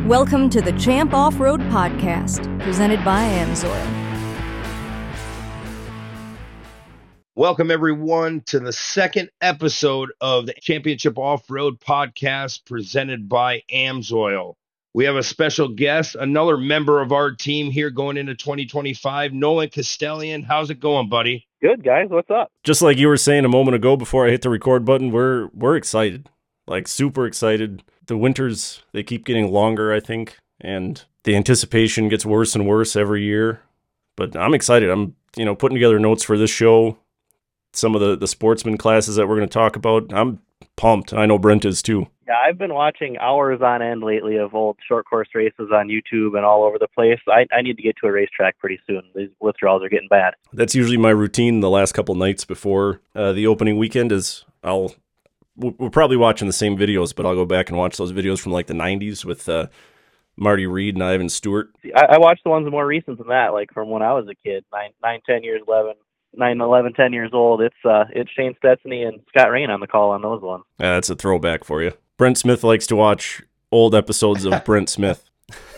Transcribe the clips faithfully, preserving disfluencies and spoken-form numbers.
Welcome to the Champ Off-Road Podcast, presented by AMSOIL. Welcome, everyone, to the second episode of the Championship Off-Road Podcast, presented by AMSOIL. We have a special guest, another member of our team here going into twenty twenty-five, Nolan Castellian. How's it going, buddy? Good, guys. What's up? Just like you were saying a moment ago before I hit the record button, we're we're excited, like super excited. The winters, they keep getting longer, I think, and the anticipation gets worse and worse every year. But I'm excited. I'm, you know, putting together notes for this show, some of the, the sportsman classes that we're going to talk about. I'm pumped. I know Brent is too. Yeah, I've been watching hours on end lately of old short course races on YouTube and all over the place. I, I need to get to a racetrack pretty soon. These withdrawals are getting bad. That's usually my routine the last couple nights before uh, the opening weekend is I'll, we're probably watching the same videos, but I'll go back and watch those videos from like the nineties with uh, Marty Reed and Ivan Stewart. I, I watched the ones more recent than that, like from when I was a kid, nine, nine, ten years, eleven. nine, eleven, ten years old. It's uh, it's Shane Stetsny and Scott Rain on the call on those ones. Yeah, that's a throwback for you. Brent Smith likes to watch old episodes of Brent Smith.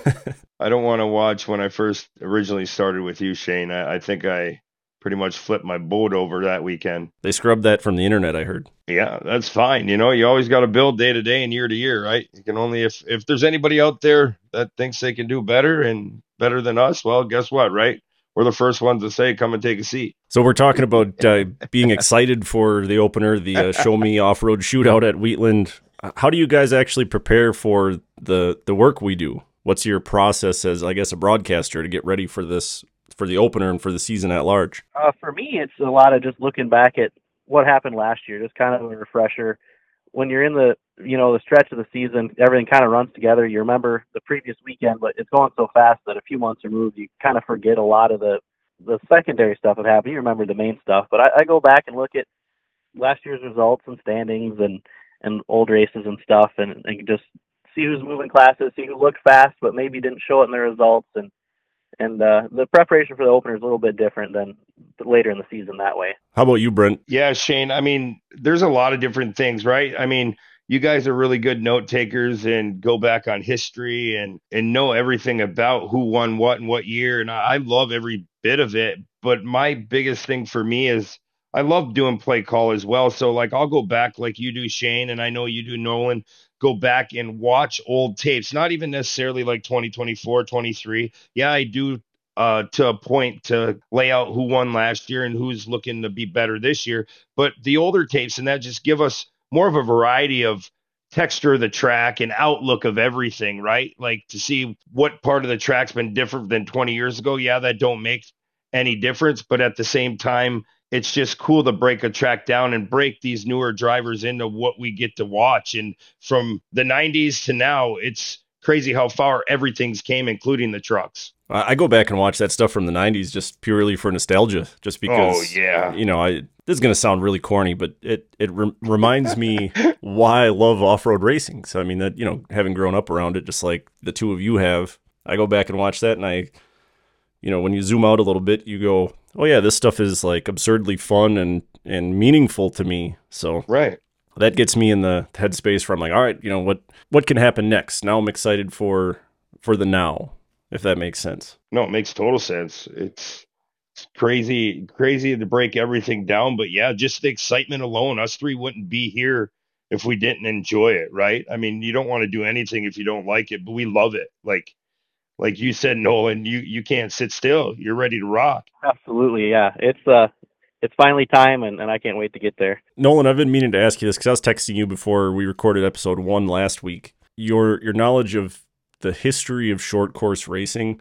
I don't want to watch when I first originally started with you, Shane. I, I think I pretty much flipped my boat over that weekend. They scrubbed that from the internet, I heard. Yeah, that's fine. You know, you always got to build day to day and year to year, right? You can only, if, if there's anybody out there that thinks they can do better and better than us, well, guess what, right? We're the first ones to say, come and take a seat. So we're talking about uh, being excited for the opener, the uh, Show Me Off-Road Shootout at Wheatland. How do you guys actually prepare for the, the work we do? What's your process as, I guess, a broadcaster to get ready for this, for the opener and for the season at large? Uh, for me, it's a lot of just looking back at what happened last year, just kind of a refresher. When you're in the, you know, the stretch of the season, everything kind of runs together. You remember the previous weekend, but it's going so fast that a few months removed, you kind of forget a lot of the, the secondary stuff that happened. You remember the main stuff. But I, I go back and look at last year's results and standings and, and old races and stuff and, and just see who's moving classes, see who looked fast but maybe didn't show it in the results. And And uh, the preparation for the opener is a little bit different than later in the season that way. How about you, Brent? Yeah, Shane. I mean, there's a lot of different things, right? I mean, you guys are really good note takers and go back on history and, and know everything about who won what and what year. And I, I love every bit of it. But my biggest thing for me is I love doing play call as well. So like, I'll go back like you do, Shane, and I know you do, Nolan, go back and watch old tapes, not even necessarily like twenty twenty-four, twenty-three. Yeah, I do uh, to a point to lay out who won last year and who's looking to be better this year. But the older tapes and that just give us more of a variety of texture of the track and outlook of everything, right? Like to see what part of the track's been different than twenty years ago. Yeah, that don't make any difference. But at the same time, it's just cool to break a track down and break these newer drivers into what we get to watch. And from the nineties to now, it's crazy how far everything's came, including the trucks. I go back and watch that stuff from the nineties just purely for nostalgia, just because, oh, yeah. you know, I this is going to sound really corny, but it, it re- reminds me why I love off-road racing. So, I mean, that, you know, having grown up around it, just like the two of you have, I go back and watch that and I, you know, when you zoom out a little bit, you go, oh yeah, this stuff is like absurdly fun and, and meaningful to me. So right. That gets me in the headspace where I'm like, all right, you know, what, what can happen next? Now I'm excited for, for the now, if that makes sense. No, it makes total sense. It's, it's crazy, crazy to break everything down, but yeah, just the excitement alone, us three wouldn't be here if we didn't enjoy it. Right. I mean, you don't want to do anything if you don't like it, but we love it. Like, Like you said, Nolan, you, you can't sit still. You're ready to rock. Absolutely, yeah. It's uh, it's finally time, and, and I can't wait to get there. Nolan, I've been meaning to ask you this because I was texting you before we recorded episode one last week. Your your knowledge of the history of short course racing,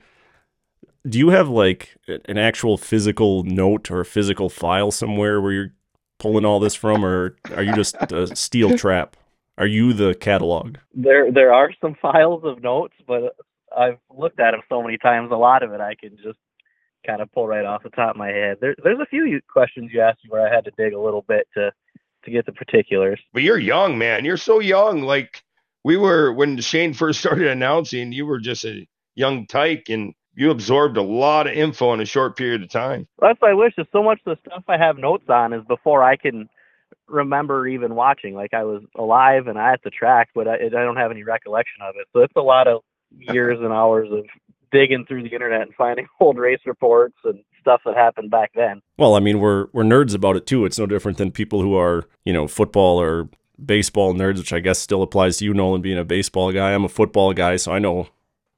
do you have like an actual physical note or a physical file somewhere where you're pulling all this from, or are you just a steel trap? Are you the catalog? There there are some files of notes, but I've looked at them so many times, a lot of it I can just kind of pull right off the top of my head. There, there's a few questions you asked me where I had to dig a little bit to, to get the particulars. But you're young, man. You're so young. Like we were, when Shane first started announcing, you were just a young tyke and you absorbed a lot of info in a short period of time. That's what I wish. Is so much of the stuff I have notes on is before I can remember even watching. Like I was alive and I at the track, but I, I don't have any recollection of it. So it's a lot of years and hours of digging through the internet and finding old race reports and stuff that happened back then. Well, I mean, we're we're nerds about it too. It's no different than people who are, you know, football or baseball nerds, which I guess still applies to you, Nolan, being a baseball guy. I'm a football guy, so I know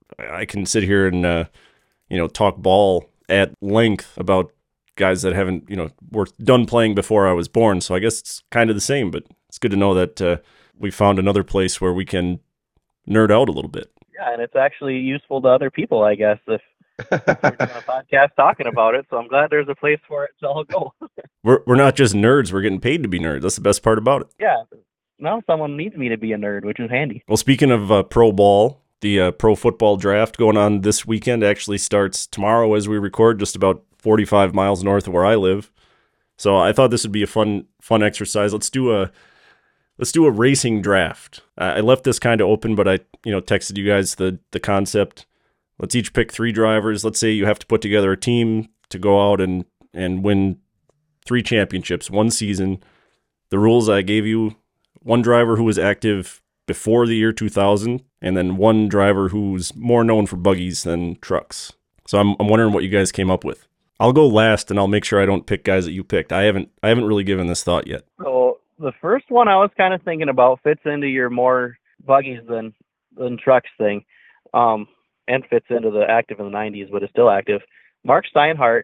I can sit here and, uh, you know, talk ball at length about guys that haven't, you know, were done playing before I was born. So I guess it's kind of the same, but it's good to know that uh, we found another place where we can nerd out a little bit. Yeah, and it's actually useful to other people, I guess, if we're doing a podcast talking about it. So I'm glad there's a place for it to all go. we're we're not just nerds; we're getting paid to be nerds. That's the best part about it. Yeah, now someone needs me to be a nerd, which is handy. Well, speaking of uh, pro ball, the uh, pro football draft going on this weekend actually starts tomorrow as we record, just about forty-five miles north of where I live. So I thought this would be a fun fun exercise. Let's do a let's do a racing draft. Uh, I left this kind of open, but I you know texted you guys the the concept. Let's each pick three drivers. Let's say you have to put together a team to go out and, and win three championships one season. The rules I gave you: one driver who was active before the year two thousand, and then one driver who's more known for buggies than trucks. So I'm I'm wondering what you guys came up with. I'll go last, and I'll make sure I don't pick guys that you picked. I haven't I haven't really given this thought yet. So the first one I was kind of thinking about fits into your more buggies than than trucks thing. Um, and fits into the active in the nineties, but is still active. Mark Steinhardt,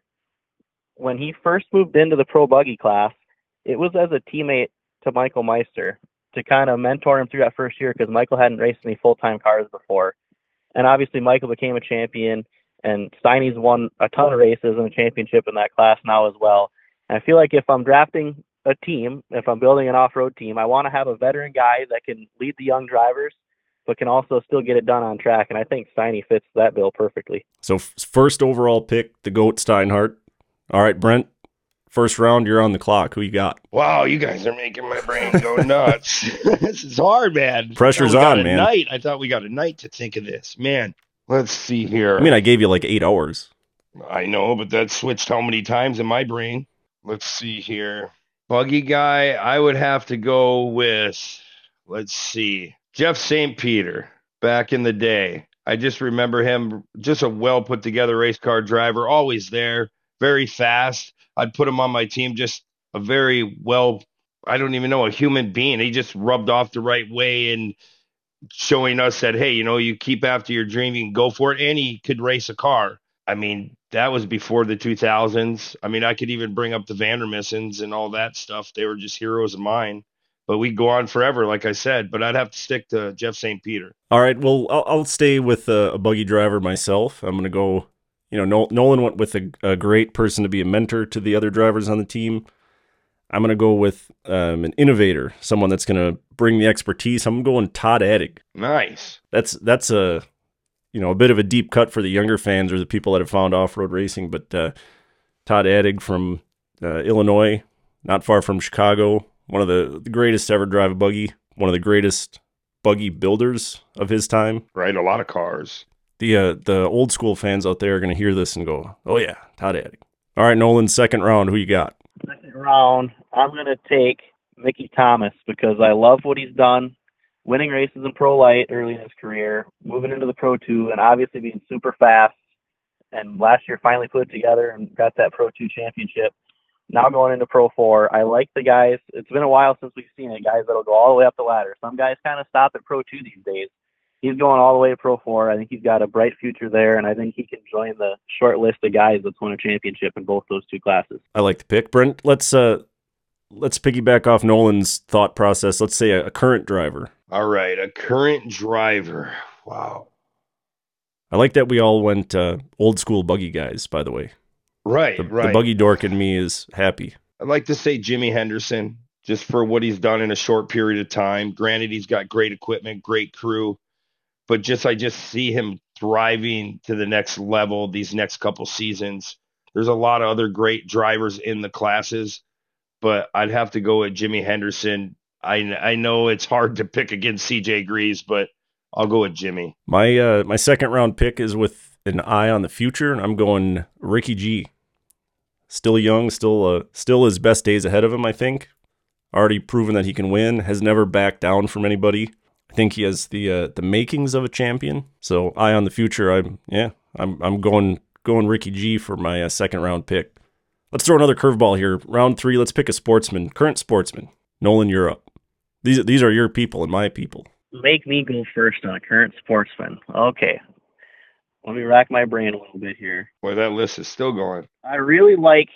when he first moved into the pro buggy class, it was as a teammate to Michael Meister to kind of mentor him through that first year, because Michael hadn't raced any full-time cars before. And obviously Michael became a champion, and Steiny's won a ton of races and a championship in that class now as well. And I feel like if I'm drafting a team, if I'm building an off-road team, I want to have a veteran guy that can lead the young drivers, but can also still get it done on track. And I think Steiny fits that bill perfectly. So f- first overall pick, the GOAT Steinhardt. All right, Brent, first round, you're on the clock. Who you got? Wow, you guys are making my brain go nuts. This is hard, man. Pressure's on, on, man. Night. I thought we got a night to think of this. Man, let's see here. I mean, I gave you like eight hours. I know, but that switched how many times in my brain? Let's see here. Buggy guy, I would have to go with, let's see, Jeff Saint Peter, back in the day. I just remember him, just a well put together race car driver, always there, very fast. I'd put him on my team, just a very well, I don't even know, a human being. He just rubbed off the right way and showing us that, hey, you know, you keep after your dream, you can go for it. And he could race a car. I mean, that was before the two thousands. I mean, I could even bring up the Vandermissens and all that stuff. They were just heroes of mine. But we go on forever, like I said. But I'd have to stick to Jeff Saint Peter. All right, well, I'll, I'll stay with a, a buggy driver myself. I'm going to go, you know, Nolan went with a, a great person to be a mentor to the other drivers on the team. I'm going to go with um, an innovator, someone that's going to bring the expertise. I'm going Todd Addig. Nice. That's that's a, you know, a bit of a deep cut for the younger fans or the people that have found off-road racing. But uh, Todd Addig from uh, Illinois, not far from Chicago. One of the, the greatest to ever drive a buggy. One of the greatest buggy builders of his time. Right, a lot of cars. The uh, the old school fans out there are going to hear this and go, oh yeah, Todd Addig. All right, Nolan, second round, who you got? Second round, I'm going to take Mickey Thomas because I love what he's done. Winning races in Pro Light early in his career, moving into the Pro two, and obviously being super fast. And last year finally put it together and got that Pro two championship. Now going into Pro four, I like the guys. It's been a while since we've seen it, guys that'll go all the way up the ladder. Some guys kind of stop at Pro two these days. He's going all the way to Pro four. I think he's got a bright future there, and I think he can join the short list of guys that's won a championship in both those two classes. I like the pick. Brent, let's uh, let's piggyback off Nolan's thought process. Let's say a, a current driver. All right, a current driver. Wow. I like that we all went uh, old school buggy guys, by the way. Right, the, right. The buggy dork in me is happy. I'd like to say Jimmy Henderson, just for what he's done in a short period of time. Granted, he's got great equipment, great crew, but just I just see him thriving to the next level these next couple seasons. There's a lot of other great drivers in the classes, but I'd have to go with Jimmy Henderson. I I know it's hard to pick against C J Greaves, but I'll go with Jimmy. My uh, my second round pick is with an eye on the future, and I'm going Ricky G. Still young, still uh, still his best days ahead of him, I think. Already proven that he can win, has never backed down from anybody. I think he has the uh, the makings of a champion. So eye on the future. I'm yeah, I'm I'm going going Ricky G for my uh, second round pick. Let's throw another curveball here. Round three. Let's pick a sportsman, current sportsman. Nolan, you're up. These these are your people and my people. Make me go first on a current sportsman. Okay. Let me rack my brain a little bit here. Boy, that list is still going. I really like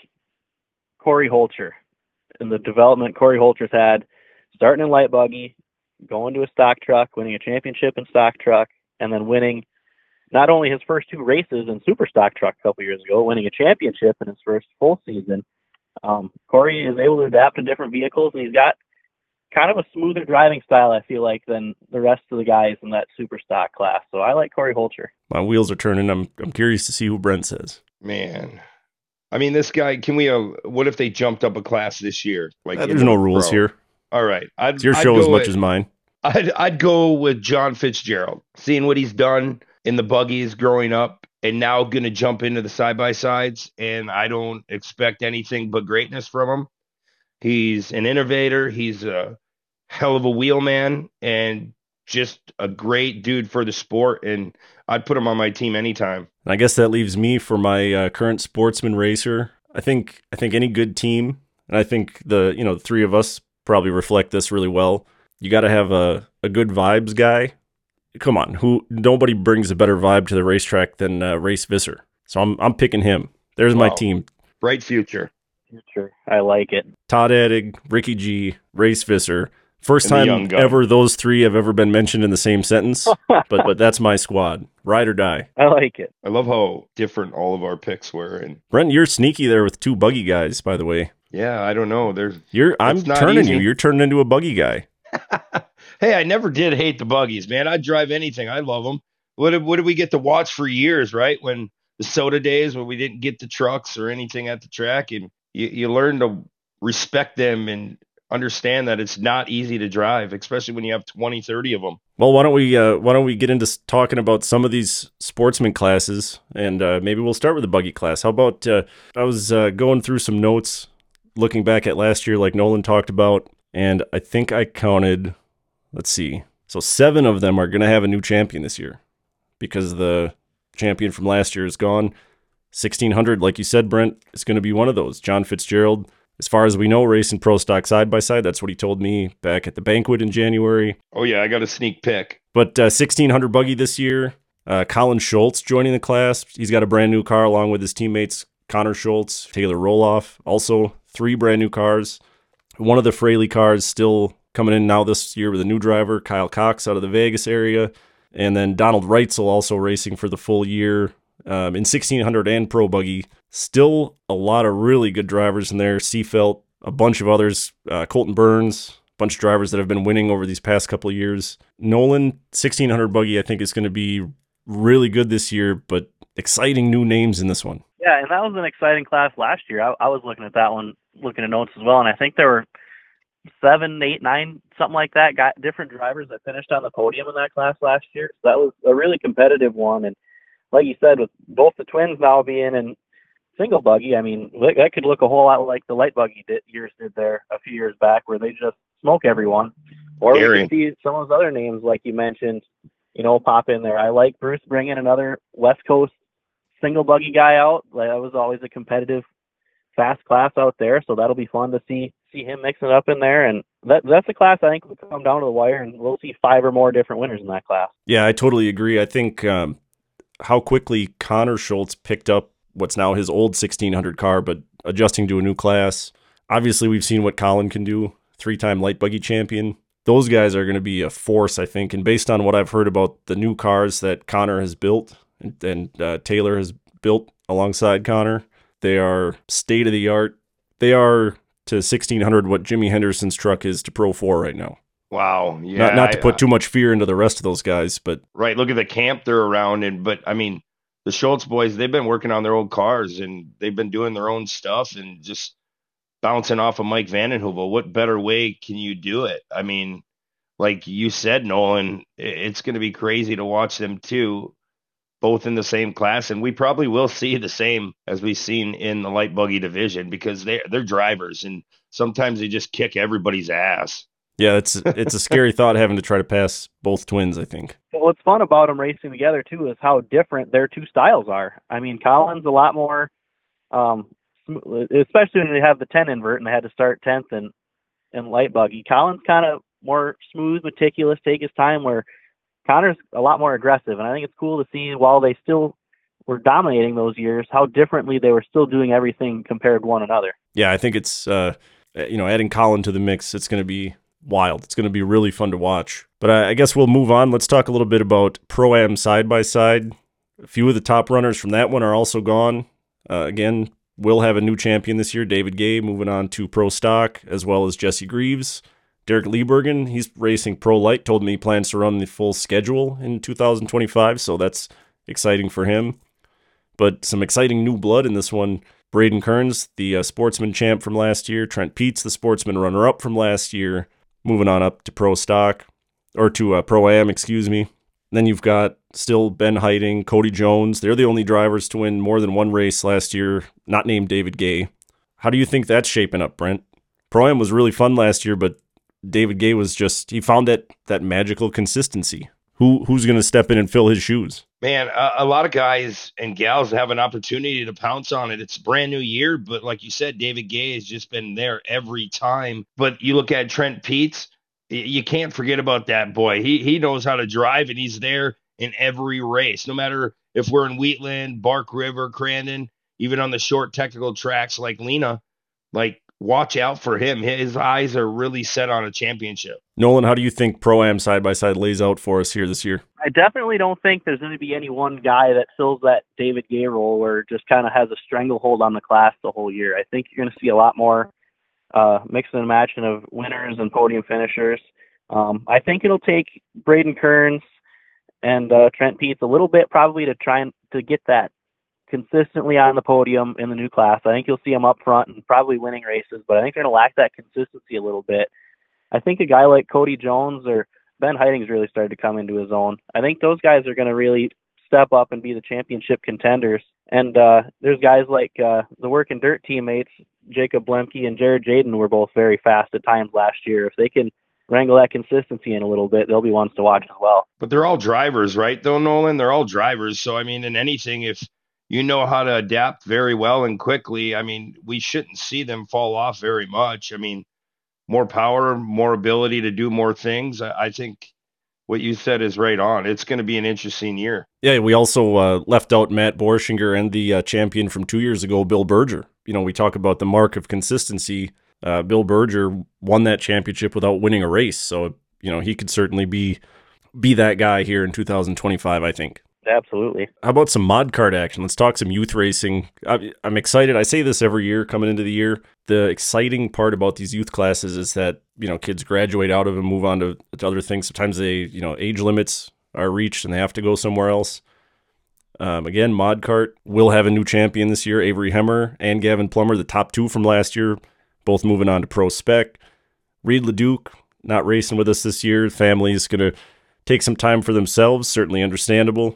Corey Holcher and the development Corey Holcher's had, starting in light buggy, going to a stock truck, winning a championship in stock truck, and then winning not only his first two races in super stock truck a couple years ago, winning a championship in his first full season. Um, Corey is able to adapt to different vehicles, and he's got kind of a smoother driving style, I feel like, than the rest of the guys in that super stock class. So I like Corey Holcher. My wheels are turning. I'm I'm curious to see who Brent says. Man. I mean, this guy, can we, uh, what if they jumped up a class this year? Like, Uh, there's no rules pro? here. All right. I'd, It's your I'd show go as much with- as mine. I'd, I'd go with John Fitzgerald, seeing what he's done in the buggies growing up and now going to jump into the side-by-sides, and I don't expect anything but greatness from him. He's an innovator. He's a hell of a wheelman and just a great dude for the sport, and I'd put him on my team anytime. And I guess that leaves me for my uh, current sportsman racer. I think I think any good team, and I think the you know the three of us probably reflect this really well. You got to have a, a good vibes guy. Come on, who nobody brings a better vibe to the racetrack than uh, Race Visser. So I'm I'm picking him. There's my Wow. team. Bright future. Sure, I like it. Todd Addig, Ricky G, Race Visser. First And the young time gun. ever those three have ever been mentioned in the same sentence. but but that's my squad. Ride or die. I like it. I love how different all of our picks were, and Brent, you're sneaky there with two buggy guys, by the way. yeah, I don't know. There's You're I'm It's not turning easy. you. You're turning into a buggy guy. Hey, I never did hate the buggies, man. I'd drive anything. I love them. What did, what did we get to watch for years, right? When the soda days, when we didn't get the trucks or anything at the track, and you, you learn to respect them and understand that it's not easy to drive, especially when you have twenty, thirty of them. Well, why don't we uh, why don't we get into s- talking about some of these sportsman classes, and uh, maybe we'll start with the buggy class. How about uh, I was uh, going through some notes, looking back at last year, like Nolan talked about, and I think I counted. Let's see, so seven of them are going to have a new champion this year, because the champion from last year is gone. sixteen hundred, like you said, Brent, is going to be one of those. John Fitzgerald. As far as we know, racing pro stock side by side. That's what he told me back at the banquet in January. Oh, yeah, I got a sneak peek. But uh, sixteen hundred buggy this year. Uh, Colin Schultz joining the class. He's got a brand new car along with his teammates Connor Schultz, Taylor Roloff. Also, three brand new cars. One of the Fraley cars still coming in now this year with a new driver, Kyle Cox out of the Vegas area. And then Donald Reitzel also racing for the full year um, in sixteen hundred and pro buggy. Still a lot of really good drivers in there. Seafelt, a bunch of others, uh, Colton Burns, a bunch of drivers that have been winning over these past couple of years. Nolan, sixteen hundred buggy, I think is going to be really good this year, but exciting new names in this one. Yeah, and that was an exciting class last year. I, I was looking at that one, looking at notes as well, and I think there were seven, eight, nine, something like that, got different drivers that finished on the podium in that class last year. So that was a really competitive one. And like you said, with both the twins now being in single buggy, I mean, that could look a whole lot like the light buggy did, years did there a few years back, where they just smoke everyone. Or Scary. we could see some of those other names, like you mentioned, you know, pop in there. I like Bruce bringing another West Coast single buggy guy out. Like, that was always a competitive, fast class out there, so that'll be fun to see see him mixing it up in there. And that that's a class I think will come down to the wire, and we'll see five or more different winners in that class. Yeah, I totally agree. I think um, how quickly Connor Schultz picked up what's now his old sixteen hundred car, but adjusting to a new class. Obviously, we've seen what Colin can do, three-time light buggy champion. Those guys are going to be a force, I think. And based on what I've heard about the new cars that Connor has built and, and uh, Taylor has built alongside Connor, they are state-of-the-art. They are to sixteen hundred what Jimmy Henderson's truck is to Pro four right now. Wow. Yeah. not not to I- put too much fear into the rest of those guys, but Right. Look at the camp they're around. And, but I mean, the Schultz boys, they've been working on their old cars and they've been doing their own stuff and just bouncing off of Mike Vandenheuvel. What better way can you do it? I mean, like you said, Nolan, i- it's going to be crazy to watch them too, both in the same class. And we probably will see the same as we've seen in the light buggy division, because they're, they're drivers and sometimes they just kick everybody's ass. Yeah, it's it's a scary thought having to try to pass both twins, I think. But what's fun about them racing together, too, is how different their two styles are. I mean, Colin's a lot more, um, especially when they have the ten invert and they had to start tenth and, and light buggy. Colin's kind of more smooth, meticulous, take his time, where Connor's a lot more aggressive. And I think it's cool to see, while they still were dominating those years, how differently they were still doing everything compared to one another. Yeah, I think it's, uh, you know, adding Colin to the mix, it's going to be wild. It's going to be really fun to watch. But I, I guess we'll move on. Let's talk a little bit about Pro-Am side-by-side. A few of the top runners from that one are also gone. Uh, again, we'll have a new champion this year, David Gay, moving on to Pro Stock, as well as Jesse Greaves. Derek Liebergen, he's racing Pro Light, told me he plans to run the full schedule in two thousand twenty-five, so that's exciting for him. But some exciting new blood in this one. Braden Kearns, the uh, sportsman champ from last year. Trent Peets, the sportsman runner-up from last year. Moving on up to Pro Stock, or to uh, Pro-Am, excuse me. Then you've got still Ben Heiting, Cody Jones. They're the only drivers to win more than one race last year, not named David Gay. How do you think that's shaping up, Brent? Pro-Am was really fun last year, but David Gay was just, he found that that magical consistency. Who Who's going to step in and fill his shoes? Man, a, a lot of guys and gals have an opportunity to pounce on it. It's a brand new year, but like you said, David Gay has just been there every time. But you look at Trent Peets, you can't forget about that boy. He he knows how to drive, and he's there in every race, no matter if we're in Wheatland, Bark River, Crandon, even on the short technical tracks like Lena. Like, watch out for him. His eyes are really set on a championship. Nolan, how do you think Pro-Am side-by-side lays out for us here this year? I definitely don't think there's going to be any one guy that fills that David Gay role where just kind of has a stranglehold on the class the whole year. I think you're going to see a lot more uh, mixing and matching of winners and podium finishers. Um, I think it'll take Braden Kearns and uh, Trent Peets a little bit probably to try and to get that consistently on the podium in the new class. I think you'll see them up front and probably winning races, but I think they're going to lack that consistency a little bit. I think a guy like Cody Jones or Ben Heiting's really started to come into his own. I think those guys are going to really step up and be the championship contenders. And uh, there's guys like uh, the Work and Dirt teammates, Jacob Blemke and Jared Jaden, were both very fast at times last year. If they can wrangle that consistency in a little bit, they'll be ones to watch as well. But they're all drivers, right, though, Nolan? They're all drivers. So, I mean, in anything, if you know how to adapt very well and quickly, I mean, we shouldn't see them fall off very much. I mean, more power, more ability to do more things. I, I think what you said is right on. It's going to be an interesting year. Yeah, we also uh, left out Matt Borschinger and the uh, champion from two years ago, Bill Berger. You know, we talk about the mark of consistency. Uh, Bill Berger won that championship without winning a race. So, you know, he could certainly be be that guy here in two thousand twenty-five, I think. Absolutely. How about some mod cart action? Let's talk some youth racing. I'm excited. I say this every year coming into the year. The exciting part about these youth classes is that, you know, kids graduate out of and move on to, to other things. Sometimes they, you know, age limits are reached and they have to go somewhere else. Um, again, mod cart will have a new champion this year, Avery Hemmer and Gavin Plummer, the top two from last year, both moving on to Pro Spec. Reed Leduc, not racing with us this year. Family is going to take some time for themselves, certainly understandable.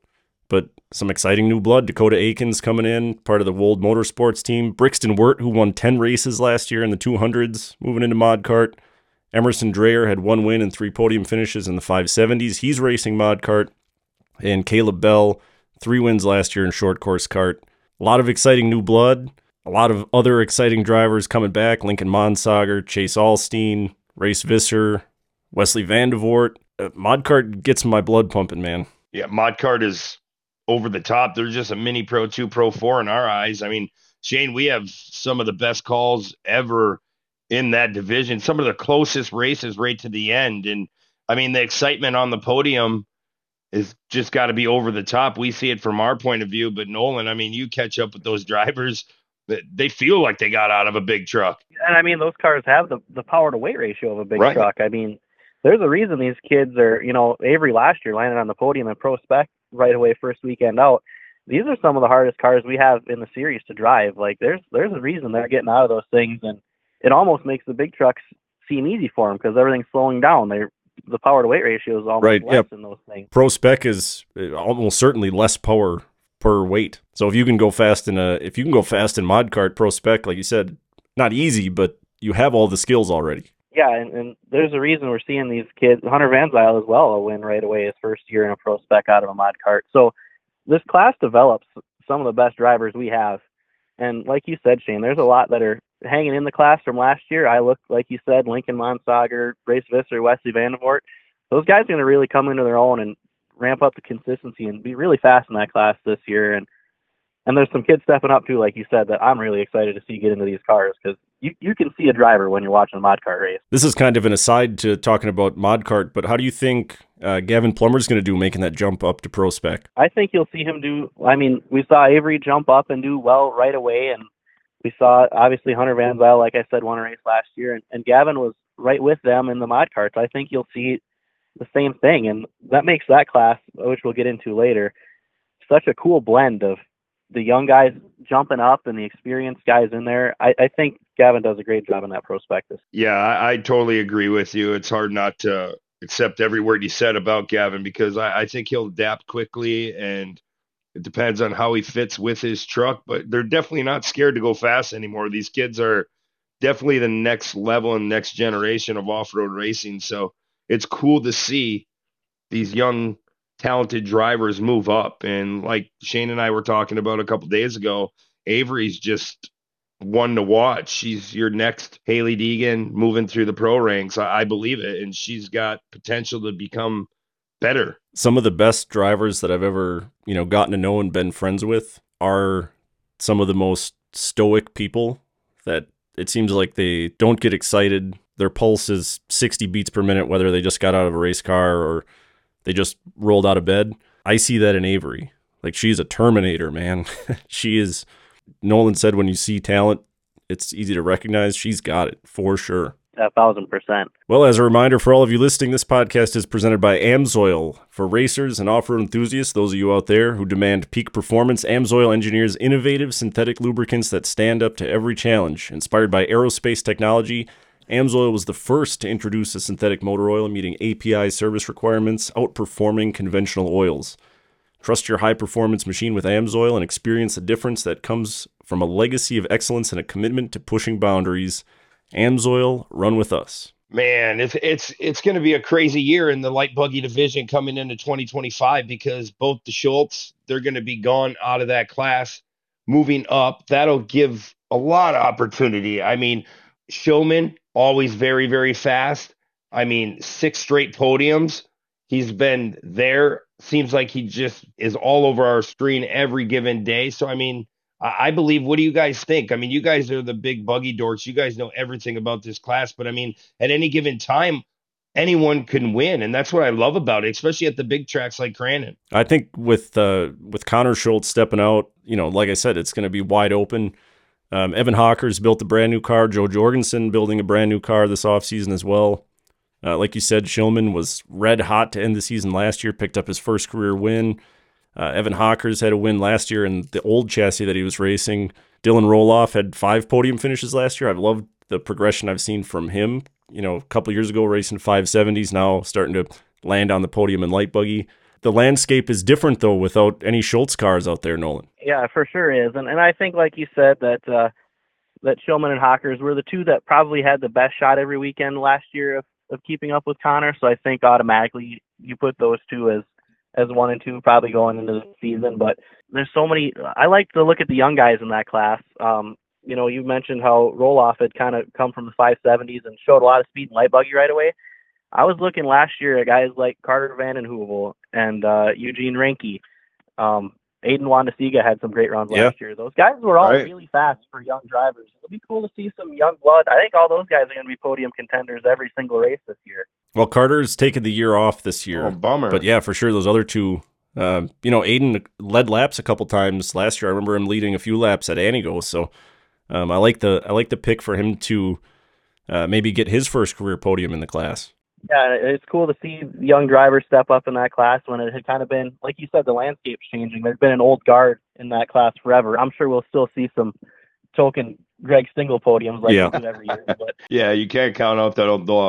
But some exciting new blood. Dakota Akins coming in, part of the Wold Motorsports team. Brixton Wirt, who won ten races last year in the two hundreds, moving into mod cart. Emerson Dreyer had one win and three podium finishes in the five seventies. He's racing mod cart. And Caleb Bell, three wins last year in short course kart. A lot of exciting new blood. A lot of other exciting drivers coming back. Lincoln Monsager, Chase Alstein, Race Visser, Wesley Vandevort. Uh, mod cart gets my blood pumping, man. Yeah, mod cart is over the top. They're just a mini Pro two, Pro four in our eyes. I mean, Shane, we have some of the best calls ever in that division, some of the closest races right to the end. And I mean, the excitement on the podium is just got to be over the top. We see it from our point of view, but Nolan, I mean, you catch up with those drivers, they feel like they got out of a big truck. And I mean, those cars have the, the power to weight ratio of a big right. truck. I mean, there's a reason these kids are, you know, Avery last year landed on the podium in Pro Spec right away first weekend out. These are some of the hardest cars we have in the series to drive. Like there's there's a reason they're getting out of those things, and it almost makes the big trucks seem easy for them because everything's slowing down. They're the power to weight ratio is almost right, less yep. in those things. Pro Spec is almost certainly less power per weight. So if you can go fast in a if you can go fast in mod cart, Pro Spec, like you said, not easy, but you have all the skills already. Yeah, and, and there's a reason we're seeing these kids. Hunter Van Zyl as well will win right away his first year in a pro spec out of a mod cart. So this class develops some of the best drivers we have. And like you said, Shane, there's a lot that are hanging in the class from last year. I look, like you said, Lincoln Monsager, Brace Visser, Wesley Vandervoort. Those guys are going to really come into their own and ramp up the consistency and be really fast in that class this year. And and there's some kids stepping up too, like you said, that I'm really excited to see get into these cars because you, you can see a driver when you're watching a mod kart race. This is kind of an aside to talking about mod kart, but how do you think uh, Gavin Plummer's going to do making that jump up to pro spec? I think you'll see him do, I mean, we saw Avery jump up and do well right away, and we saw, obviously, Hunter Van Zyl, like I said, won a race last year, and, and Gavin was right with them in the mod karts. I think you'll see the same thing, and that makes that class, which we'll get into later, such a cool blend of the young guys jumping up and the experienced guys in there. I, I think Gavin does a great job in that prospectus. Yeah, I, I totally agree with you. It's hard not to accept every word you said about Gavin because I, I think he'll adapt quickly, and it depends on how he fits with his truck, but they're definitely not scared to go fast anymore. These kids are definitely the next level and next generation of off-road racing. So it's cool to see these young talented drivers move up. And like Shane and I were talking about a couple days ago, Avery's just one to watch. She's your next Haley Deegan moving through the pro ranks. I, I believe it. And she's got potential to become better. Some of the best drivers that I've ever, you know, gotten to know and been friends with are some of the most stoic people that it seems like they don't get excited. Their pulse is sixty beats per minute, whether they just got out of a race car or they just rolled out of bed. I see that in Avery. Like, she's a Terminator, man. She is, Nolan said, when you see talent, it's easy to recognize. She's got it, for sure. A thousand percent. Well, as a reminder for all of you listening, this podcast is presented by AMSOIL. For racers and off-road enthusiasts, those of you out there who demand peak performance, AMSOIL engineers innovative synthetic lubricants that stand up to every challenge. Inspired by aerospace technology, AMSOIL was the first to introduce a synthetic motor oil meeting A P I service requirements, outperforming conventional oils. Trust your high-performance machine with AMSOIL and experience the difference that comes from a legacy of excellence and a commitment to pushing boundaries. AMSOIL, run with us. Man, it's it's it's going to be a crazy year in the light buggy division coming into twenty twenty-five because both the Schultz, they're going to be gone out of that class, moving up. That'll give a lot of opportunity. I mean, Showman, always very, very fast. I mean, six straight podiums. He's been there. Seems like he just is all over our screen every given day. So, I mean, I believe, what do you guys think? I mean, you guys are the big buggy dorks. You guys know everything about this class, but I mean, at any given time, anyone can win. And that's what I love about it, especially at the big tracks like Crandon. I think with, uh, with Connor Schultz stepping out, you know, like I said, it's going to be wide open. Um, Evan Hawkers built a brand new car. Joe Jorgensen building a brand new car this offseason as well. Uh, like you said, Shillman was red hot to end the season last year, picked up his first career win. Uh, Evan Hawkers had a win last year in the old chassis that he was racing. Dylan Roloff had five podium finishes last year. I've loved the progression I've seen from him. You know, a couple years ago racing five seventies, now starting to land on the podium in light buggy. The landscape is different, though, without any Schultz cars out there, Nolan. Yeah, for sure is. And and I think, like you said, that uh, that Shillman and Hawkers were the two that probably had the best shot every weekend last year of, of keeping up with Connor. So I think automatically you put those two as as one and two probably going into the season. But there's so many. I like to look at the young guys in that class. Um, you know, you mentioned how Roloff had kind of come from the five seventies and showed a lot of speed in light buggy right away. I was looking last year at guys like Carter Vandenheuvel and uh, Eugene Rinke. Um, Aiden Wandesiga had some great runs yeah. last year. Those guys were all right. really fast for young drivers. It'll be cool to see some young blood. I think all those guys are going to be podium contenders every single race this year. Well, Carter's taken the year off this year. Oh, bummer. But yeah, for sure, those other two, uh, you know, Aiden led laps a couple times last year. I remember him leading a few laps at Anigo. So um, I like the I like the pick for him to uh, maybe get his first career podium in the class. Yeah, it's cool to see young drivers step up in that class when it had kind of been, like you said, the landscape's changing. There's been an old guard in that class forever. I'm sure we'll still see some token Greg Stingle podiums like yeah. we do every year. But yeah, you can't count out that old dog.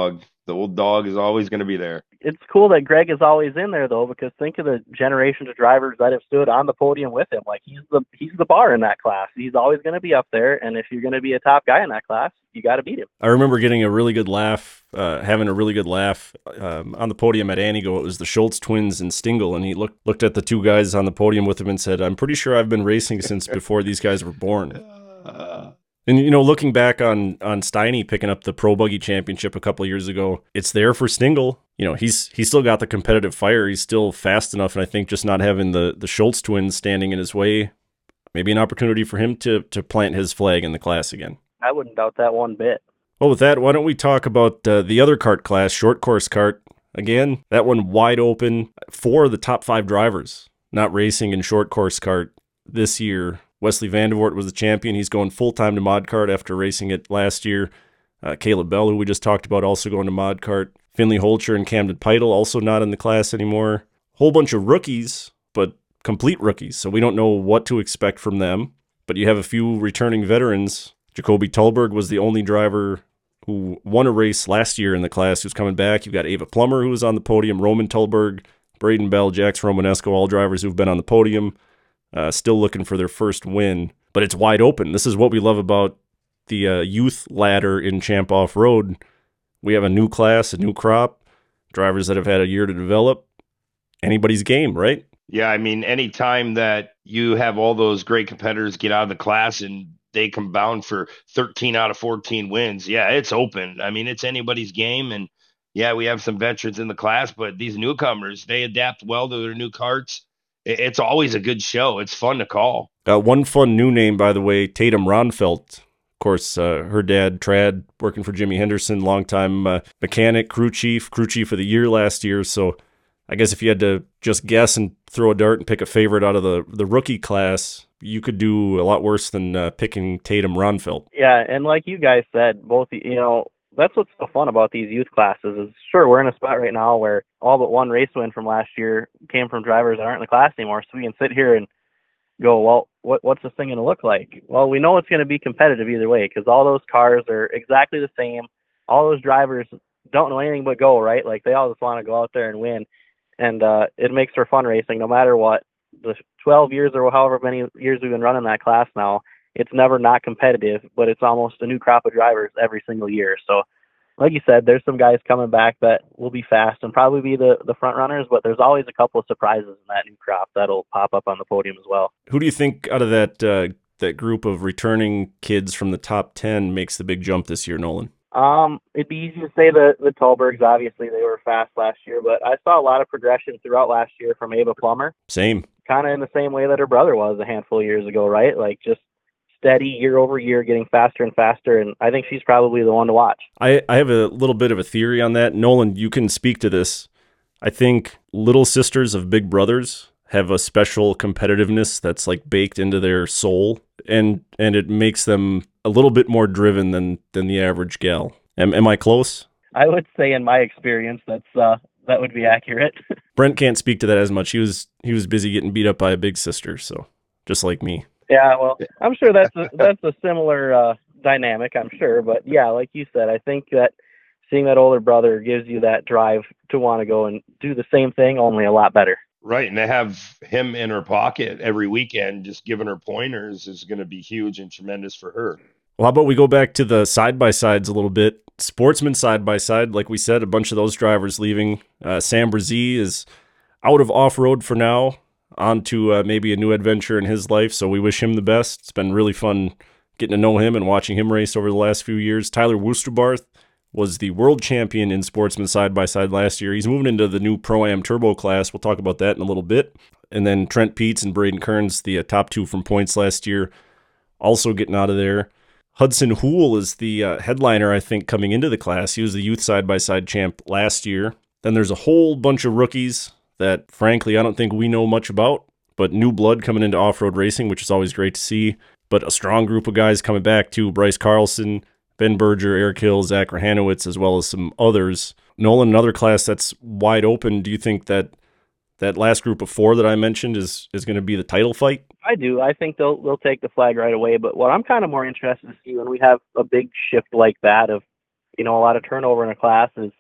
The old dog is always going to be there. It's cool that Greg is always in there though, because think of the generations of drivers that have stood on the podium with him. Like he's the he's the bar in that class. He's always going to be up there, and if you're going to be a top guy in that class, you got to beat him. I remember getting a really good laugh, uh, having a really good laugh um, on the podium at Anigo. It was the Schultz twins and Stingle, and he looked looked at the two guys on the podium with him and said, "I'm pretty sure I've been racing since before these guys were born." Uh, And, you know, looking back on on Steiny picking up the Pro Buggy Championship a couple of years ago, it's there for Stingle. You know, he's he's still got the competitive fire. He's still fast enough, and I think just not having the, the Schultz twins standing in his way, maybe an opportunity for him to to plant his flag in the class again. I wouldn't doubt that one bit. Well, with that, why don't we talk about uh, the other kart class, short course kart. Again, that one wide open. Four of the top five drivers not racing in short course kart this year. Wesley Vandevort was the champion. He's going full-time to Mod Kart after racing it last year. Uh, Caleb Bell, who we just talked about, also going to Mod Kart. Finley Holcher and Camden Peitel also not in the class anymore. Whole bunch of rookies, but complete rookies, so we don't know what to expect from them. But you have a few returning veterans. Jacoby Tullberg was the only driver who won a race last year in the class who's coming back. You've got Ava Plummer, who was on the podium, Roman Tullberg, Braden Bell, Jax Romanesco, all drivers who've been on the podium. Uh, still looking for their first win, but it's wide open. This is what we love about the uh, youth ladder in Champ Off-Road. We have a new class, a new crop, drivers that have had a year to develop. Anybody's game, right? Yeah, I mean, anytime that you have all those great competitors get out of the class and they come bound for thirteen out of fourteen wins, yeah, it's open. I mean, it's anybody's game. And yeah, we have some veterans in the class, but these newcomers, they adapt well to their new karts. It's always a good show. It's fun to call. Uh, one fun new name, by the way, Tatum Ronfelt. Of course, uh, her dad, Trad, working for Jimmy Henderson, longtime uh, mechanic, crew chief, crew chief of the year last year. So I guess if you had to just guess and throw a dart and pick a favorite out of the, the rookie class, you could do a lot worse than uh, picking Tatum Ronfelt. Yeah, and like you guys said, both, you know, that's what's so fun about these youth classes is, sure, we're in a spot right now where all but one race win from last year came from drivers that aren't in the class anymore. So we can sit here and go, well, what, what's this thing going to look like? Well, we know it's going to be competitive either way because all those cars are exactly the same. All those drivers don't know anything but go, right? Like they all just want to go out there and win. And uh, it makes for fun racing no matter what. The twelve years or however many years we've been running that class now, it's never not competitive, but it's almost a new crop of drivers every single year. So like you said, there's some guys coming back that will be fast and probably be the, the front runners, but there's always a couple of surprises in that new crop that'll pop up on the podium as well. Who do you think out of that uh, that group of returning kids from the top ten makes the big jump this year, Nolan? Um, it'd be easy to say the, the Tullbergs, obviously they were fast last year, but I saw a lot of progression throughout last year from Ava Plummer. Same. Kind of in the same way that her brother was a handful of years ago, right? Like just steady year over year, getting faster and faster, and I think she's probably the one to watch. I, I have a little bit of a theory on that. Nolan, you can speak to this. I think little sisters of big brothers have a special competitiveness that's like baked into their soul, and and it makes them a little bit more driven than than the average gal. Am, am I close? I would say in my experience, that's uh, that would be accurate. Brent can't speak to that as much. He was he was busy getting beat up by a big sister, so just like me. Yeah, well, I'm sure that's a, that's a similar uh, dynamic, I'm sure. But yeah, like you said, I think that seeing that older brother gives you that drive to want to go and do the same thing, only a lot better. Right. And to have him in her pocket every weekend, just giving her pointers is going to be huge and tremendous for her. Well, how about we go back to the side-by-sides a little bit? Sportsman side-by-side, like we said, a bunch of those drivers leaving. Uh, Sam Brzee is out of off-road for now, on to uh, maybe a new adventure in his life, so we wish him the best. It's been really fun getting to know him and watching him race over the last few years. Tyler Woosterbarth was the world champion in Sportsman side-by-side last year. He's moving into the new Pro-Am Turbo class. We'll talk about that in a little bit. And then Trent Peets and Braden Kearns, the uh, top two from points last year, also getting out of there. Hudson Houle is the uh, headliner, I think, coming into the class. He was the youth side-by-side champ last year. Then there's a whole bunch of rookies that, frankly, I don't think we know much about, but new blood coming into off-road racing, which is always great to see. But a strong group of guys coming back, too. Bryce Carlson, Ben Berger, Eric Hill, Zach Rahanowitz, as well as some others. Nolan, another class that's wide open. Do you think that that last group of four that I mentioned is, is going to be the title fight? I do. I think they'll they'll take the flag right away. But what I'm kind of more interested to see when we have a big shift like that of, you know, a lot of turnover in a class is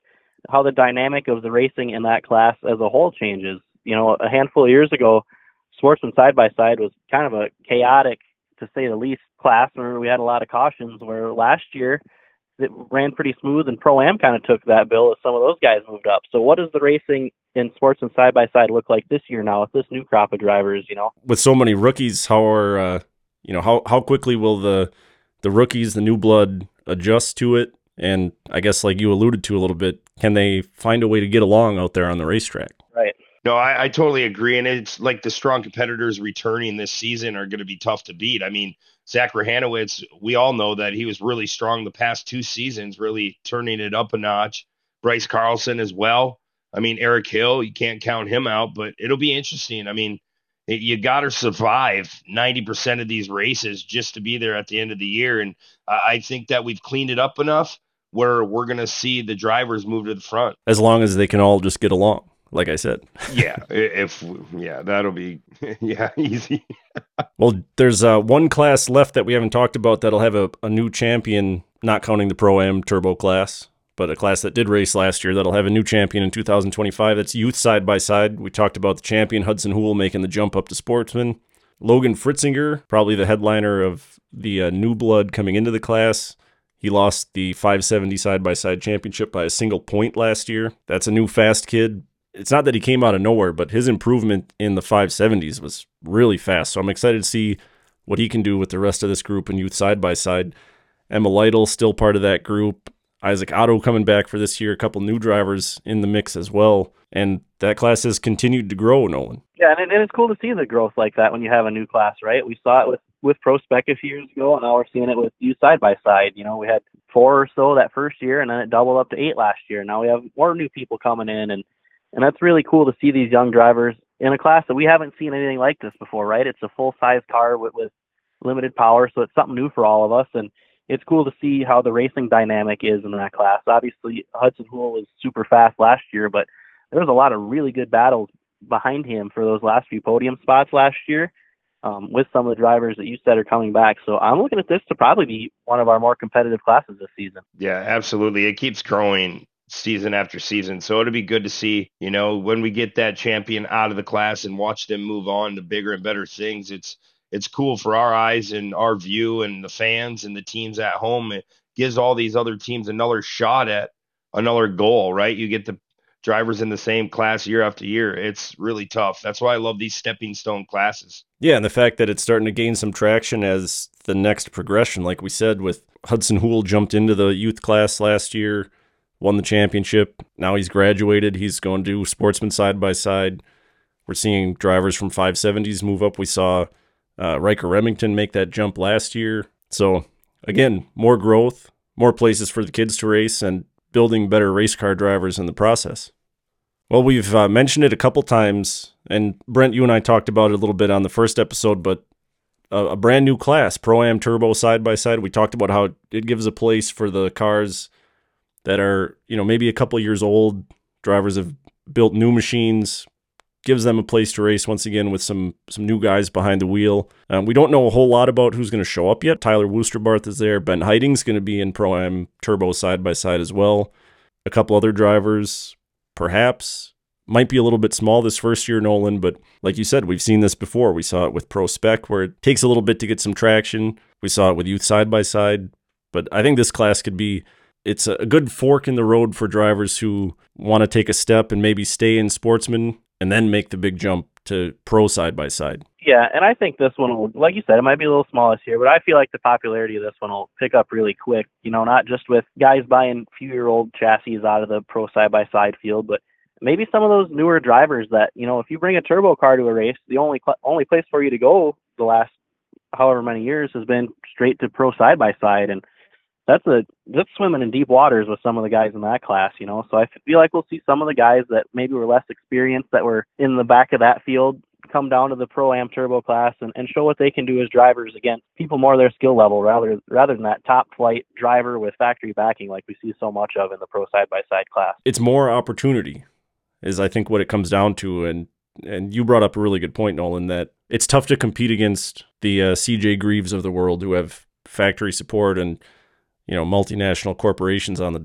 how the dynamic of the racing in that class as a whole changes. You know, a handful of years ago, Sportsman side-by-side was kind of a chaotic, to say the least, class where we had a lot of cautions, where last year it ran pretty smooth, and Pro-Am kind of took that bill as some of those guys moved up. So what does the racing in Sportsman side-by-side look like this year now with this new crop of drivers, you know? With so many rookies, how are, uh, you know, how, how quickly will the, the rookies, the new blood, adjust to it? And I guess like you alluded to a little bit, can they find a way to get along out there on the racetrack? Right. No, I, I totally agree. And it's like the strong competitors returning this season are going to be tough to beat. I mean, Zach Rahanowitz, we all know that he was really strong the past two seasons, really turning it up a notch. Bryce Carlson as well. I mean, Eric Hill, you can't count him out, but it'll be interesting. I mean, it, you got to survive ninety percent of these races just to be there at the end of the year. And uh, I think that we've cleaned it up enough where we're going to see the drivers move to the front. As long as they can all just get along. Like I said. Yeah, if yeah, that'll be yeah easy. Well, there's uh, one class left that we haven't talked about that'll have a, a new champion, not counting the Pro-Am Turbo class, but a class that did race last year that'll have a new champion in two thousand twenty-five. That's youth side-by-side. We talked about the champion, Hudson Houle, making the jump up to Sportsman. Logan Fritzinger, probably the headliner of the uh, new blood coming into the class. He lost the five seventy side-by-side championship by a single point last year. That's a new fast kid. It's not that he came out of nowhere, but his improvement in the five seventies was really fast. So I'm excited to see what he can do with the rest of this group in youth side-by-side. Emma Lytle still part of that group. Isaac Otto coming back for this year. A couple new drivers in the mix as well. And that class has continued to grow, Nolan. Yeah, and, and it's cool to see the growth like that when you have a new class, right? We saw it with, with Pro Spec a few years ago, and now we're seeing it with youth side-by-side. You know, we had four or so that first year, and then it doubled up to eight last year. Now we have more new people coming in, and And that's really cool to see these young drivers in a class that we haven't seen anything like this before, right? It's a full-size car with, with limited power, so it's something new for all of us. And it's cool to see how the racing dynamic is in that class. Obviously, Hudson Houle was super fast last year, but there was a lot of really good battles behind him for those last few podium spots last year um, with some of the drivers that you said are coming back. So I'm looking at this to probably be one of our more competitive classes this season. Yeah, absolutely. It keeps growing season after season. So it'll be good to see, you know, when we get that champion out of the class and watch them move on to bigger and better things. It's it's cool for our eyes and our view and the fans and the teams at home. It gives all these other teams another shot at another goal, right? You get the drivers in the same class year after year. It's really tough. That's why I love these stepping stone classes. Yeah, and the fact that it's starting to gain some traction as the next progression, like we said, with Hudson Houle jumped into the youth class last year, won the championship. Now he's graduated. He's going to do Sportsman side-by-side. We're seeing drivers from five seventies move up. We saw uh, Riker Remington make that jump last year. So, again, more growth, more places for the kids to race, and building better race car drivers in the process. Well, we've uh, mentioned it a couple times, and Brent, you and I talked about it a little bit on the first episode, but a, a brand new class, Pro-Am Turbo side-by-side. We talked about how it gives a place for the cars that are, you know, maybe a couple years old. Drivers have built new machines, gives them a place to race once again with some some new guys behind the wheel. Um, we don't know a whole lot about who's going to show up yet. Tyler Woosterbarth is there. Ben Heiting's going to be in Pro-Am Turbo side-by-side as well. A couple other drivers, perhaps. Might be a little bit small this first year, Nolan, but like you said, we've seen this before. We saw it with Pro Spec, where it takes a little bit to get some traction. We saw it with youth side-by-side. But I think this class could be It's a good fork in the road for drivers who want to take a step and maybe stay in Sportsman and then make the big jump to Pro side-by-side. Yeah, and I think this one will, like you said, it might be a little small this year, but I feel like the popularity of this one will pick up really quick, you know, not just with guys buying few-year-old chassis out of the Pro side-by-side field, but maybe some of those newer drivers that, you know, if you bring a turbo car to a race, the only only place for you to go the last however many years has been straight to Pro side-by-side, and That's a that's swimming in deep waters with some of the guys in that class, you know. So I feel like we'll see some of the guys that maybe were less experienced that were in the back of that field come down to the Pro-Am Turbo class and, and show what they can do as drivers against people more their skill level rather rather than that top flight driver with factory backing like we see so much of in the Pro side-by-side class. It's more opportunity is I think what it comes down to, and and you brought up a really good point, Nolan, that it's tough to compete against the uh, C J Greaves of the world who have factory support and, you know, multinational corporations on the door.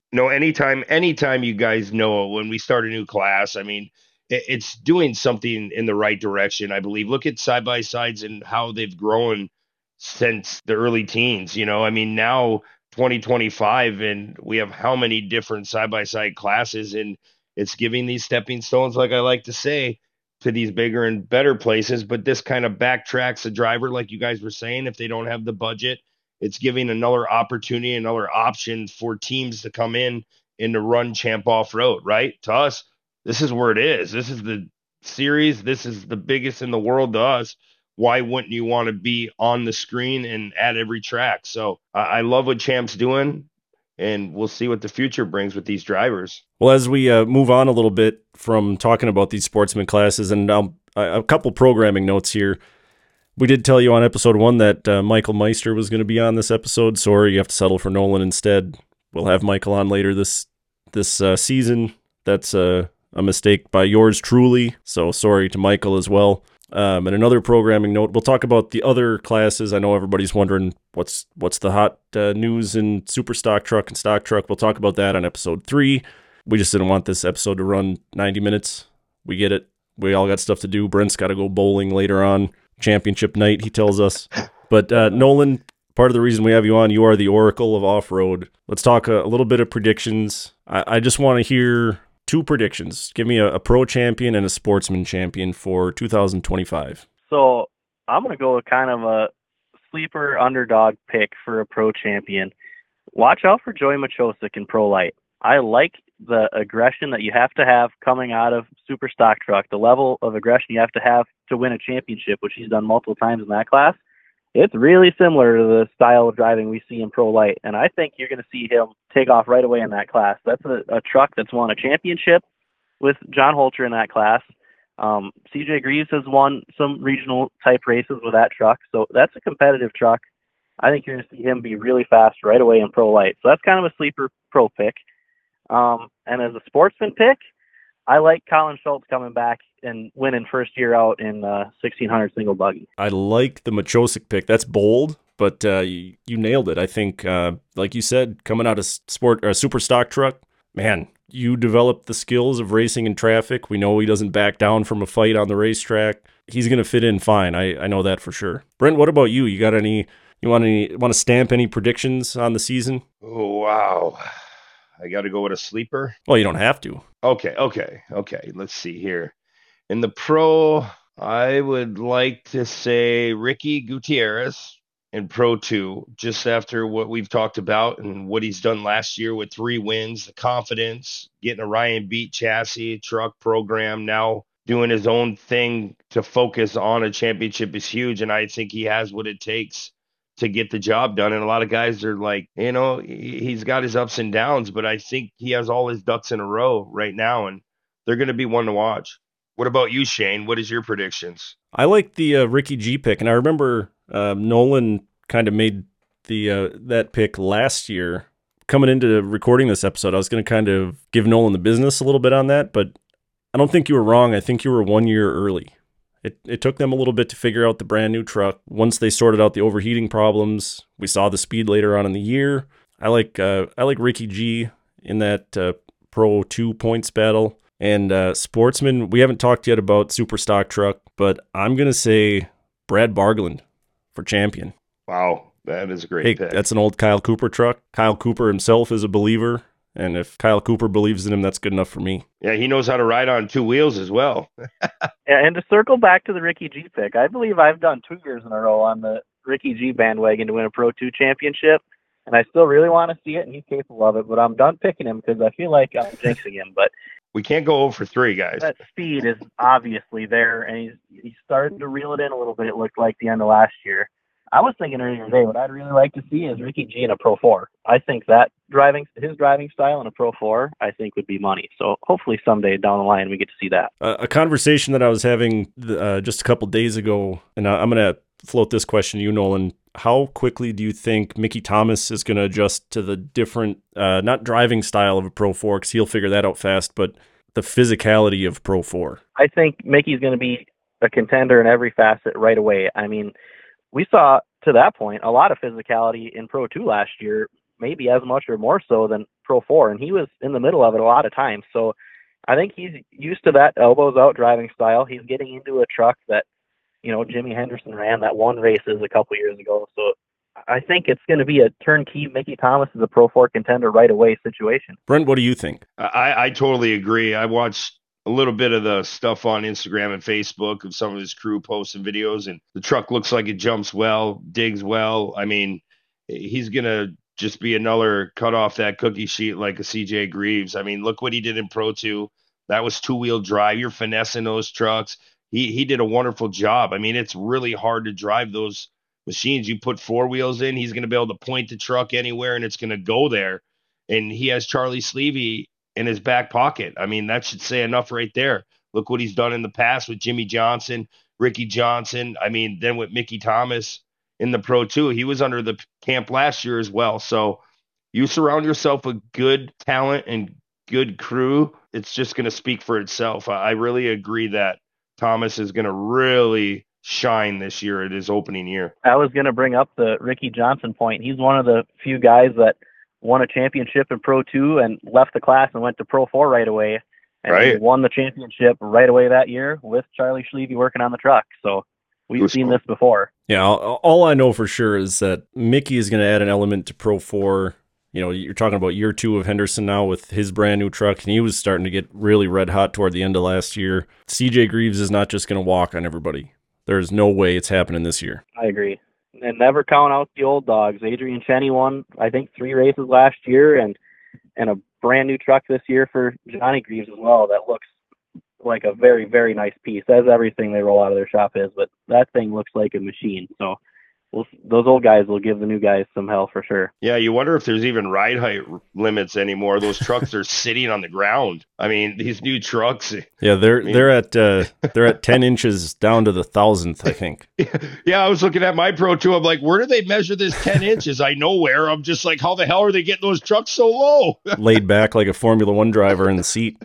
No, anytime, anytime you guys know when we start a new class, I mean, it, it's doing something in the right direction, I believe. Look at side by sides and how they've grown since the early teens. You know, I mean, now twenty twenty-five, and we have how many different side by side classes, and it's giving these stepping stones, like I like to say, to these bigger and better places. But this kind of backtracks a driver, like you guys were saying, if they don't have the budget. It's giving another opportunity, another option for teams to come in and to run Champ Off Road, right? To us, this is where it is. This is the series. This is the biggest in the world to us. Why wouldn't you want to be on the screen and at every track? So I, I love what Champ's doing, and we'll see what the future brings with these drivers. Well, as we uh, move on a little bit from talking about these sportsman classes, and um, a couple programming notes here. We did tell you on episode one that uh, Michael Meister was going to be on this episode. Sorry, you have to settle for Nolan instead. We'll have Michael on later this this uh, season. That's uh, a mistake by yours truly. So sorry to Michael as well. Um, and another programming note, we'll talk about the other classes. I know everybody's wondering what's what's the hot uh, news in Super Stock Truck and Stock Truck. We'll talk about that on episode three. We just didn't want this episode to run ninety minutes. We get it. We all got stuff to do. Brent's got to go bowling later on. Championship night, he tells us. But uh, Nolan, part of the reason we have you on, you are the oracle of off-road. Let's talk a, a little bit of predictions. I, I just want to hear two predictions. Give me a, a pro champion and a sportsman champion for two thousand twenty-five. So I'm going to go with kind of a sleeper underdog pick for a pro champion. Watch out for Joey Machosik in Pro Light. I like the aggression that you have to have coming out of Super Stock Truck, the level of aggression you have to have to win a championship, which he's done multiple times in that class. It's really similar to the style of driving we see in Pro Light, and I think you're going to see him take off right away in that class. That's a, a truck that's won a championship with John Holter in that class. Um, C J Greaves has won some regional type races with that truck, so that's a competitive truck. I think you're going to see him be really fast right away in Pro Light. So that's kind of a sleeper pro pick. Um, and as a sportsman pick, I like Colin Schultz coming back and winning first year out in uh, sixteen hundred single buggy. I like the Machosik pick. That's bold, but uh, you, you nailed it. I think, uh, like you said, coming out of sport or Super Stock Truck, man, you develop the skills of racing in traffic. We know he doesn't back down from a fight on the racetrack. He's going to fit in fine. I, I know that for sure. Brent, what about you? You got any? You want any? Want to stamp any predictions on the season? Oh, wow. I got to go with a sleeper. Well, you don't have to. Okay, okay, okay. Let's see here. In the pro, I would like to say Ricky Gutierrez in Pro two, just after what we've talked about and what he's done last year with three wins, the confidence, getting a Ryan Beat chassis, truck program, now doing his own thing to focus on a championship is huge, and I think he has what it takes to get the job done. And a lot of guys are like, you know, he's got his ups and downs, but I think he has all his ducks in a row right now, and they're going to be one to watch. What about you, Shane? What is your predictions? I like the uh, Ricky G pick, and I remember uh, Nolan kind of made the uh, that pick last year. Coming into recording this episode, I was going to kind of give Nolan the business a little bit on that, but I don't think you were wrong. I think you were one year early. It it took them a little bit to figure out the brand new truck. Once they sorted out the overheating problems, we saw the speed later on in the year. I like uh, I like Ricky G in that uh, Pro two points battle. And uh, Sportsman, we haven't talked yet about Super Stock Truck, but I'm going to say Brad Bargland for champion. Wow, that is a great hey, pick. That's an old Kyle Cooper truck. Kyle Cooper himself is a believer. And if Kyle Cooper believes in him, that's good enough for me. Yeah, he knows how to ride on two wheels as well. And to circle back to the Ricky G pick, I believe I've done two years in a row on the Ricky G bandwagon to win a Pro two championship, and I still really want to see it, and he's capable of it, but I'm done picking him because I feel like I'm jinxing him. But we can't go over three, guys. That speed is obviously there, and he's he's starting to reel it in a little bit, it looked like the end of last year. I was thinking earlier today, what I'd really like to see is Ricky G in a Pro four. I think that driving, his driving style in a Pro four, I think would be money. So hopefully someday down the line we get to see that. Uh, a conversation that I was having uh, just a couple days ago, and I'm going to float this question to you, Nolan. How quickly do you think Mickey Thomas is going to adjust to the different, uh, not driving style of a Pro four, because he'll figure that out fast, but the physicality of Pro four? I think Mickey's going to be a contender in every facet right away. I mean, we saw to that point a lot of physicality in Pro two last year, maybe as much or more so than Pro four, and he was in the middle of it a lot of times. So I think he's used to that elbows out driving style. He's getting into a truck that, you know, Jimmy Henderson ran that won races a couple years ago. So I think it's going to be a turnkey Mickey Thomas is a Pro four contender right away situation. Brent, what do you think? I, I totally agree. I watched a little bit of the stuff on Instagram and Facebook of some of his crew posting videos, and the truck looks like it jumps well, digs well. I mean, he's going to just be another cut off that cookie sheet like a C J Greaves. I mean, look what he did in Pro two. That was two-wheel drive. You're finessing those trucks. He he did a wonderful job. I mean, it's really hard to drive those machines. You put four wheels in, he's going to be able to point the truck anywhere, and it's going to go there. And he has Charlie Sleevey in his back pocket. I mean, that should say enough right there. Look what he's done in the past with Jimmy Johnson, Ricky Johnson. I mean, then with Mickey Thomas in the Pro two, he was under the camp last year as well. So you surround yourself with good talent and good crew, it's just going to speak for itself. I really agree that Thomas is going to really shine this year at his opening year. I was going to bring up the Ricky Johnson point. He's one of the few guys that won a championship in Pro two and left the class and went to Pro four right away. And right. he won the championship right away that year with Charlie Sleevey working on the truck. So we've seen this before. Yeah, all I know for sure is that Mickey is going to add an element to Pro four. You know, you're talking about year two of Henderson now with his brand new truck, and he was starting to get really red hot toward the end of last year. C J Greaves is not just going to walk on everybody. There's no way it's happening this year. I agree. And never count out the old dogs. Adrian Cheney won, I think, three races last year, and and a brand new truck this year for Johnny Greaves as well. That looks like a very, very nice piece, as everything they roll out of their shop is. But that thing looks like a machine. So we'll, those old guys will give the new guys some hell for sure. Yeah, you wonder if there's even ride height limits anymore. Those trucks are sitting on the ground. I mean, these new trucks. Yeah, they're I mean, they're at uh, they're at ten inches down to the thousandth, I think. Yeah, I was looking at my Pro two. I'm like, where do they measure this ten inches? I know where. I'm just like, how the hell are they getting those trucks so low? Laid back like a Formula One driver in the seat.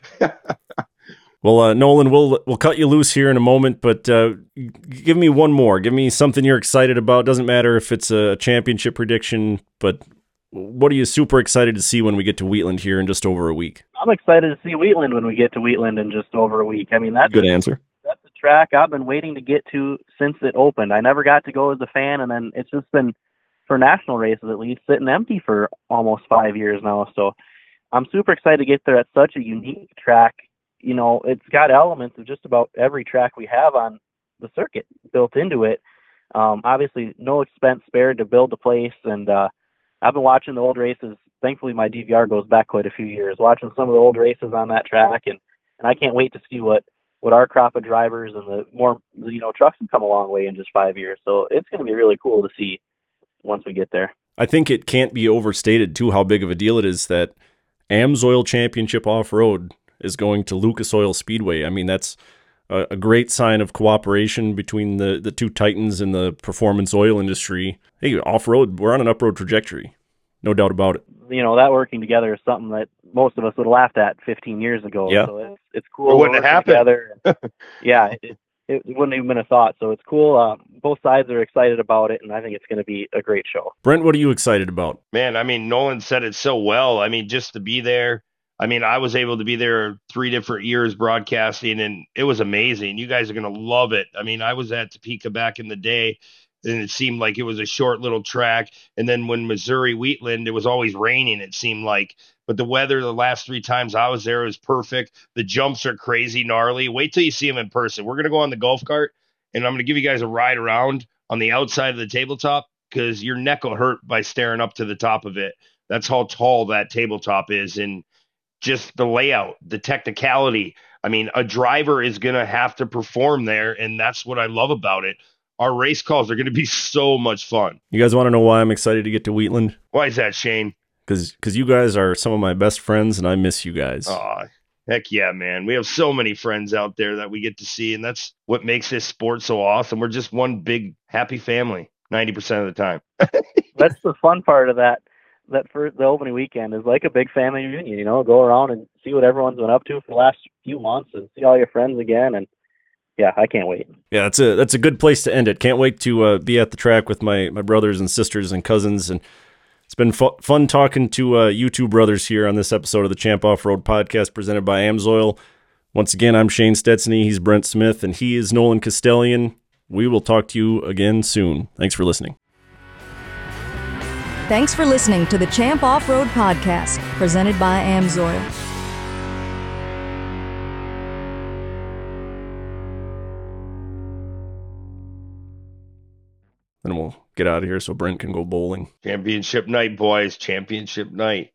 Well, uh, Nolan, we'll we'll cut you loose here in a moment, but uh, give me one more. Give me something you're excited about. Doesn't matter if it's a championship prediction, but what are you super excited to see when we get to Wheatland here in just over a week? I'm excited to see Wheatland when we get to Wheatland in just over a week. I mean, that's good answer. That's a track I've been waiting to get to since it opened. I never got to go as a fan, and then it's just been, for national races at least, sitting empty for almost five years now. So I'm super excited to get there at such a unique track. You know, it's got elements of just about every track we have on the circuit built into it. Um, obviously, no expense spared to build the place. And uh, I've been watching the old races. Thankfully, my D V R goes back quite a few years, watching some of the old races on that track. And, and I can't wait to see what, what our crop of drivers and the more, you know, trucks have come a long way in just five years. So it's going to be really cool to see once we get there. I think it can't be overstated, too, how big of a deal it is that AMSOIL Championship Off-Road is going to Lucas Oil Speedway. I mean, that's a, a great sign of cooperation between the, the two titans in the performance oil industry. Hey, off-road, we're on an up-road trajectory. No doubt about it. You know, that working together is something that most of us would have laughed at fifteen years ago. Yeah. So it's, it's cool. It wouldn't have happened. Together. Yeah, it, it wouldn't even been a thought. So it's cool. Uh, both sides are excited about it, and I think it's going to be a great show. Brent, what are you excited about? Man, I mean, Nolan said it so well. I mean, just to be there. I mean, I was able to be there three different years broadcasting, and it was amazing. You guys are going to love it. I mean, I was at Topeka back in the day, and it seemed like it was a short little track. And then when Missouri Wheatland, it was always raining, it seemed like. But the weather the last three times I was there was perfect. The jumps are crazy gnarly. Wait till you see them in person. We're going to go on the golf cart, and I'm going to give you guys a ride around on the outside of the tabletop because your neck will hurt by staring up to the top of it. That's how tall that tabletop is. And just the layout, the technicality. I mean, a driver is going to have to perform there, and that's what I love about it. Our race calls are going to be so much fun. You guys want to know why I'm excited to get to Wheatland? Why is that, Shane? Because because you guys are some of my best friends, and I miss you guys. Oh, heck yeah, man. We have so many friends out there that we get to see, and that's what makes this sport so awesome. We're just one big happy family ninety percent of the time. That's the fun part of that. That for the opening weekend is like a big family reunion, you know, go around and see what everyone's been up to for the last few months and see all your friends again. And yeah, I can't wait. Yeah, that's a, that's a good place to end it. Can't wait to uh, be at the track with my, my brothers and sisters and cousins and It's been fu- fun talking to uh, you two brothers here on this episode of the Champ Off-Road Podcast presented by AMSOIL. Once again, I'm Shane Stetsny, he's Brent Smith, and he is Nolan Castellian. We will talk to you again soon. Thanks for listening. Thanks for listening to the Champ Off-Road Podcast, presented by AMSOIL. Then we'll get out of here so Brent can go bowling. Championship night, boys. Championship night.